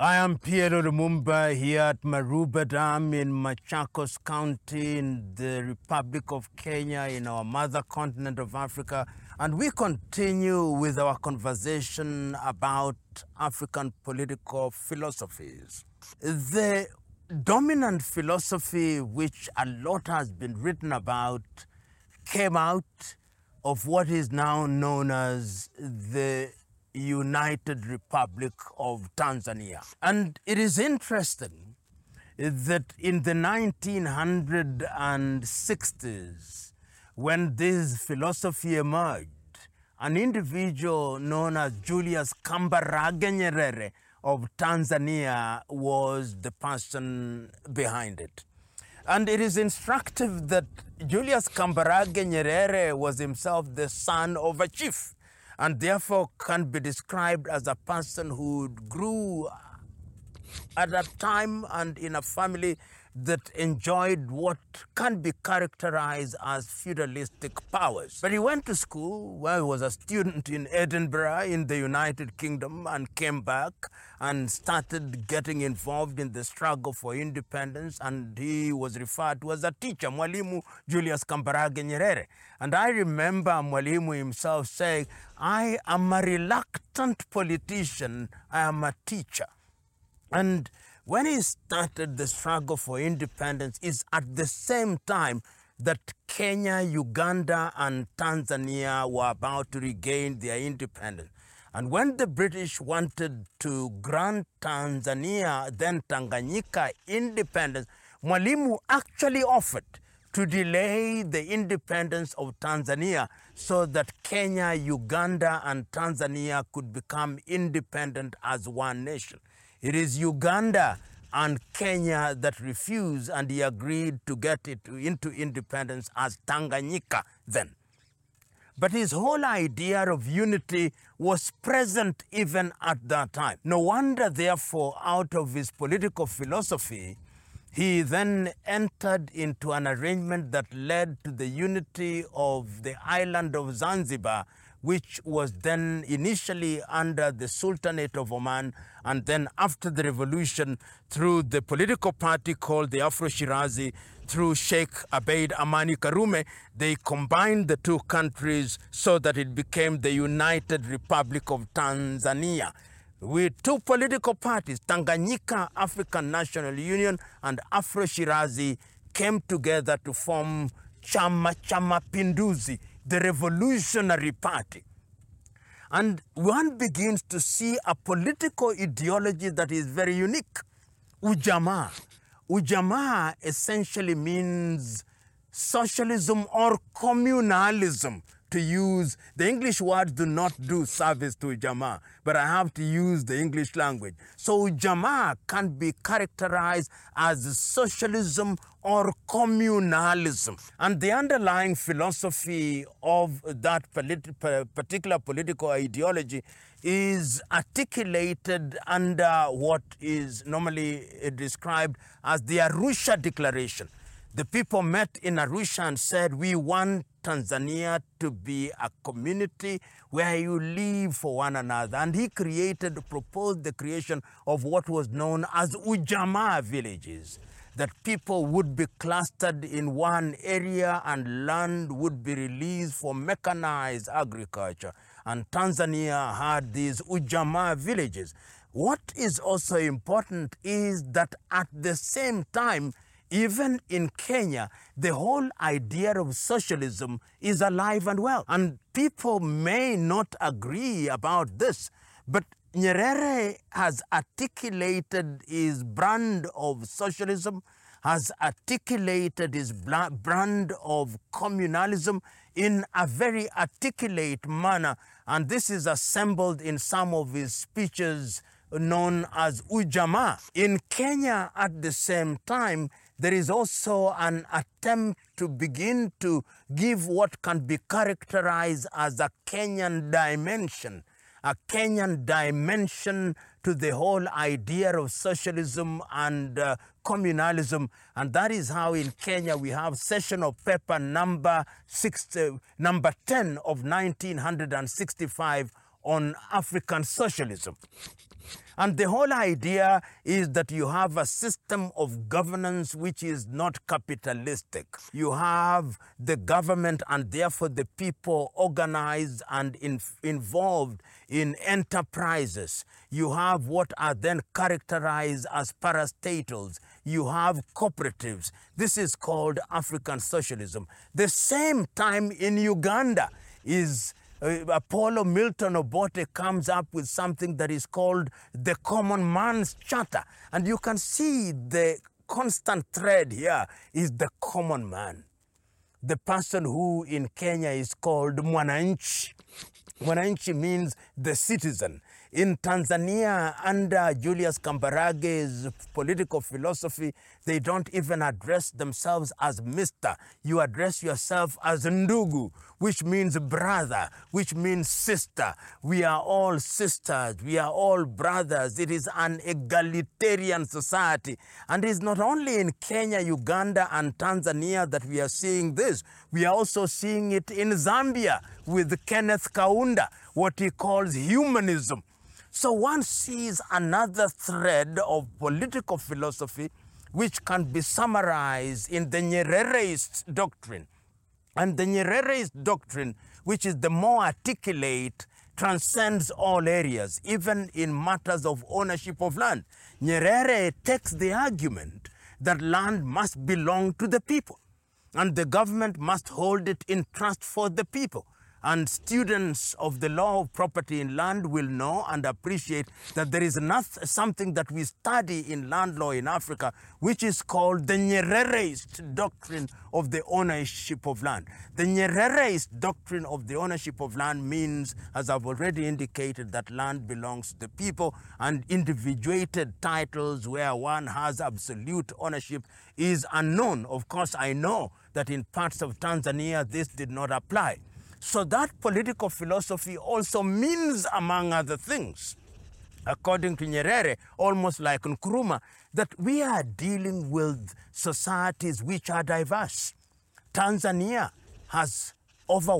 I am Piero Lumumba here at Maruba Dam in Machakos County in the Republic of Kenya in our mother continent of Africa, and we continue with our conversation about African political philosophies. The dominant philosophy which a lot has been written about came out of what is now known as the United Republic of Tanzania. And it is interesting that in the 1960s, when this philosophy emerged, an individual known as Julius Kambarage Nyerere of Tanzania was the person behind it. And it is instructive that Julius Kambarage Nyerere was himself the son of a chief, and therefore can be described as a person who grew at a time and in a family that enjoyed what can be characterized as feudalistic powers. But he went to school where he was a student in Edinburgh in the United Kingdom and came back and started getting involved in the struggle for independence, and he was referred to as a teacher, Mwalimu Julius Kambarage Nyerere. And I remember Mwalimu himself saying, "I am a reluctant politician, I am a teacher." And when he started the struggle for independence, is at the same time that Kenya, Uganda, and Tanzania were about to regain their independence. And when the British wanted to grant Tanzania, then Tanganyika, independence, Mwalimu actually offered to delay the independence of Tanzania so that Kenya, Uganda, and Tanzania could become independent as one nation. It is Uganda and Kenya that refused, and he agreed to get it into independence as Tanganyika then. But his whole idea of unity was present even at that time. No wonder, therefore, out of his political philosophy, he then entered into an arrangement that led to the unity of the island of Zanzibar, which was then initially under the Sultanate of Oman, and then after the revolution, through the political party called the Afro-Shirazi, through Sheikh Abeid Amani Karume, they combined the two countries so that it became the United Republic of Tanzania, with two political parties. Tanganyika African National Union and Afro-Shirazi came together to form Chama cha Mapinduzi, the revolutionary party. And one begins to see a political ideology that is very unique. Ujamaa. Ujamaa essentially means socialism or communalism. To use the English words do not do service to Ujamaa, but I have to use the English language. So Ujamaa can be characterized as socialism or communalism. And the underlying philosophy of that particular political ideology is articulated under what is normally described as the Arusha Declaration. The people met in Arusha and said, "We want Tanzania to be a community where you live for one another." And he proposed the creation of what was known as Ujamaa villages, that people would be clustered in one area and land would be released for mechanized agriculture. And Tanzania had these Ujamaa villages. What is also important is that at the same time, even in Kenya, the whole idea of socialism is alive and well. And people may not agree about this, but Nyerere has articulated his brand of socialism, has articulated his brand of communalism in a very articulate manner. And this is assembled in some of his speeches known as Ujamaa. In Kenya, at the same time, there is also an attempt to begin to give what can be characterized as a Kenyan dimension to the whole idea of socialism and communalism. And that is how in Kenya we have Session of Paper number 10 of 1965 on African socialism. And the whole idea is that you have a system of governance which is not capitalistic. You have the government and therefore the people organized and involved in enterprises. You have what are then characterized as parastatals. You have cooperatives. This is called African socialism. The same time in Uganda is Apollo Milton Obote comes up with something that is called the Common Man's Charter. And you can see the constant thread here is the common man. The person who in Kenya is called Mwananchi. Mwananchi means the citizen. In Tanzania, under Julius Kambarage's political philosophy, they don't even address themselves as Mr. You address yourself as Ndugu, which means brother, which means sister. We are all sisters. We are all brothers. It is an egalitarian society. And it's not only in Kenya, Uganda, and Tanzania that we are seeing this. We are also seeing it in Zambia with Kenneth Kaunda, what he calls humanism. So one sees another thread of political philosophy which can be summarized in the Nyerereist doctrine. And the Nyerereist doctrine, which is the more articulate, transcends all areas, even in matters of ownership of land. Nyerere takes the argument that land must belong to the people, and the government must hold it in trust for the people. And students of the law of property in land will know and appreciate that there is something that we study in land law in Africa, which is called the Nyerereist doctrine of the ownership of land. The Nyerereist doctrine of the ownership of land means, as I've already indicated, that land belongs to the people, and individuated titles where one has absolute ownership is unknown. Of course, I know that in parts of Tanzania this did not apply. So that political philosophy also means, among other things, according to Nyerere, almost like Nkrumah, that we are dealing with societies which are diverse. Tanzania has over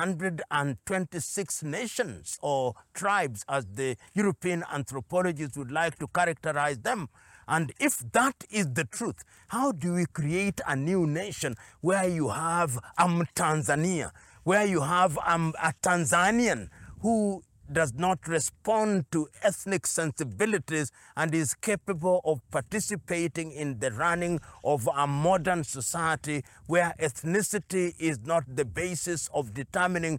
126 nations or tribes, as the European anthropologists would like to characterize them. And if that is the truth, how do we create a new nation where you have Tanzania, where you have a Tanzanian who does not respond to ethnic sensibilities and is capable of participating in the running of a modern society where ethnicity is not the basis of determining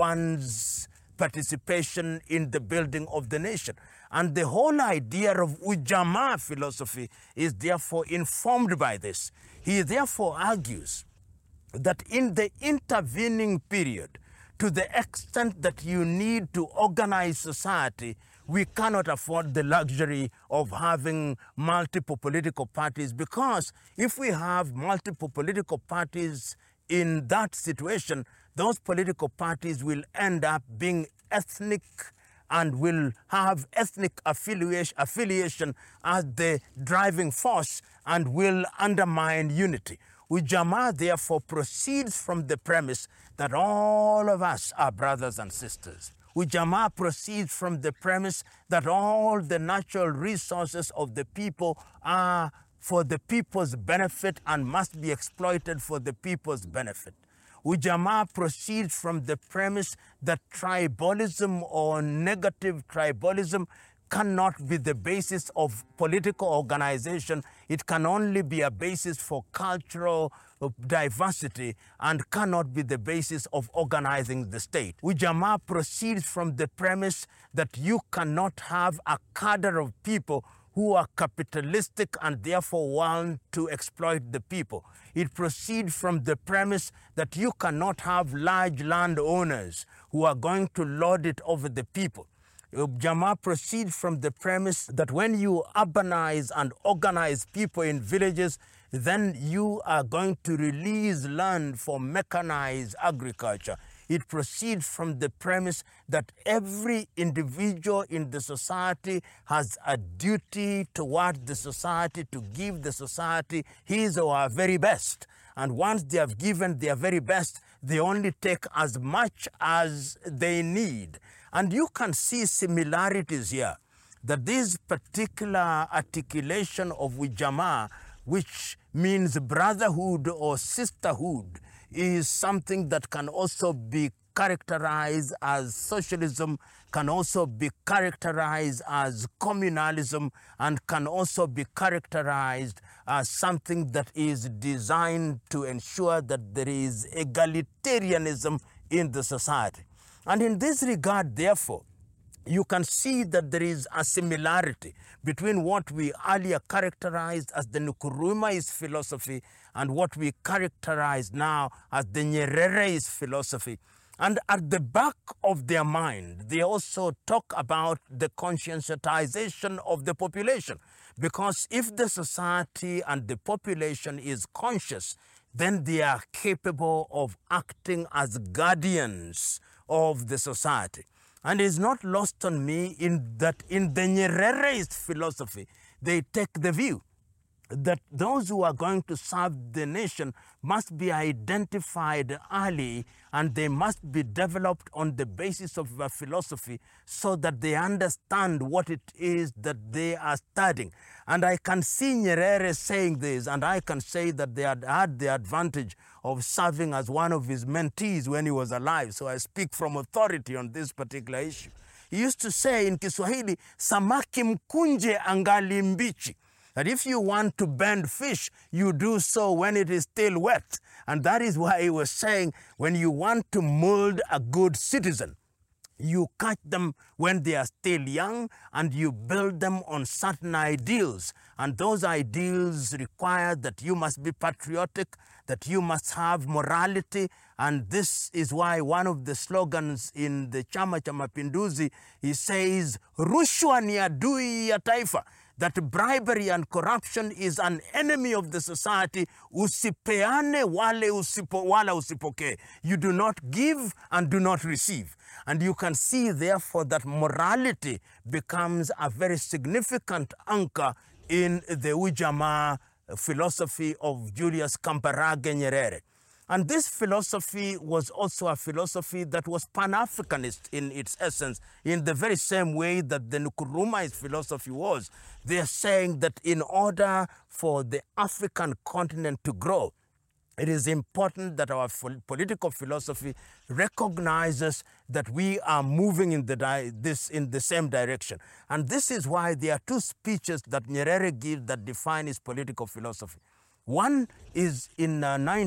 one's participation in the building of the nation. And the whole idea of Ujamaa philosophy is therefore informed by this. He therefore argues that in the intervening period, to the extent that you need to organize society, we cannot afford the luxury of having multiple political parties, because if we have multiple political parties in that situation, those political parties will end up being ethnic and will have ethnic affiliation as the driving force and will undermine unity. Ujamaa therefore proceeds from the premise that all of us are brothers and sisters. Ujamaa proceeds from the premise that all the natural resources of the people are for the people's benefit and must be exploited for the people's benefit. Ujamaa proceeds from the premise that tribalism or negative tribalism cannot be the basis of political organization. It can only be a basis for cultural diversity and cannot be the basis of organizing the state. Ujamaa proceeds from the premise that you cannot have a cadre of people who are capitalistic and therefore want to exploit the people. It proceeds from the premise that you cannot have large landowners who are going to lord it over the people. Ujamaa proceeds from the premise that when you urbanize and organize people in villages, then you are going to release land for mechanized agriculture. It proceeds from the premise that every individual in the society has a duty towards the society to give the society his or her very best. And once they have given their very best, they only take as much as they need. And you can see similarities here. that this particular articulation of Ujamaa, which means brotherhood or sisterhood, is something that can also be characterized as socialism, can also be characterized as communalism, and can also be characterized as something that is designed to ensure that there is egalitarianism in the society. And in this regard, therefore, you can see that there is a similarity between what we earlier characterized as the Nkrumahist philosophy and what we characterize now as the Nyerereist philosophy. And at the back of their mind, they also talk about the conscientization of the population. Because if the society and the population is conscious, then they are capable of acting as guardians of the society. And it's not lost on me that in the Nyerereist philosophy, they take the view that those who are going to serve the nation must be identified early, and they must be developed on the basis of a philosophy so that they understand what it is that they are studying. And I can see Nyerere saying this, and I can say that they had the advantage of serving as one of his mentees when he was alive. So I speak from authority on this particular issue. He used to say in Kiswahili, samaki mkunje angali mbichi. That if you want to bend fish, you do so when it is still wet. And that is why he was saying, when you want to mold a good citizen, you catch them when they are still young, and you build them on certain ideals. And those ideals require that you must be patriotic, that you must have morality. And this is why one of the slogans in the Chama cha Mapinduzi, he says, rushwa ni adui ya taifa. That bribery and corruption is an enemy of the society. Usipeane wala usipoke. You do not give and do not receive. And you can see, therefore, that morality becomes a very significant anchor in the Ujamaa philosophy of Julius Kambarage Nyerere. And this philosophy was also a philosophy that was Pan-Africanist in its essence, in the very same way that the Nkrumahist philosophy was. They are saying that in order for the African continent to grow, it is important that our political philosophy recognizes that we are moving in the same direction. And this is why there are two speeches that Nyerere gives that define his political philosophy. One is in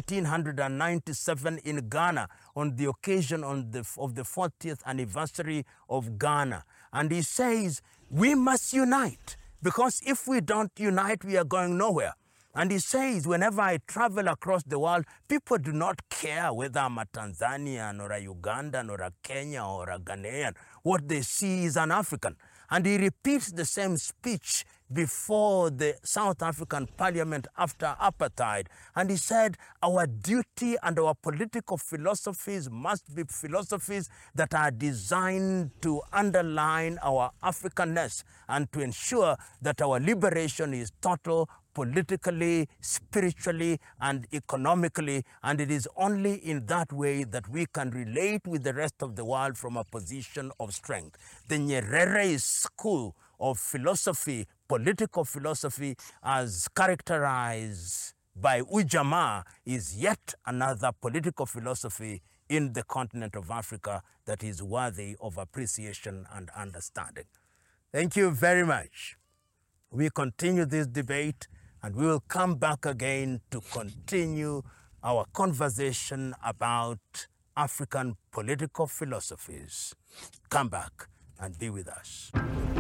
1997 in Ghana on the occasion of the 40th anniversary of Ghana. And he says, we must unite, because if we don't unite, we are going nowhere. And he says, whenever I travel across the world, people do not care whether I'm a Tanzanian or a Ugandan or a Kenyan or a Ghanaian. What they see is an African. And he repeats the same speech before the South African Parliament after apartheid. And he said, our duty and our political philosophies must be philosophies that are designed to underline our Africanness and to ensure that our liberation is total, politically, spiritually, and economically. And it is only in that way that we can relate with the rest of the world from a position of strength. The Nyerere school of philosophy, political philosophy, as characterized by Ujamaa, is yet another political philosophy in the continent of Africa that is worthy of appreciation and understanding. Thank you very much. We continue this debate, and we will come back again to continue our conversation about African political philosophies. Come back and be with us.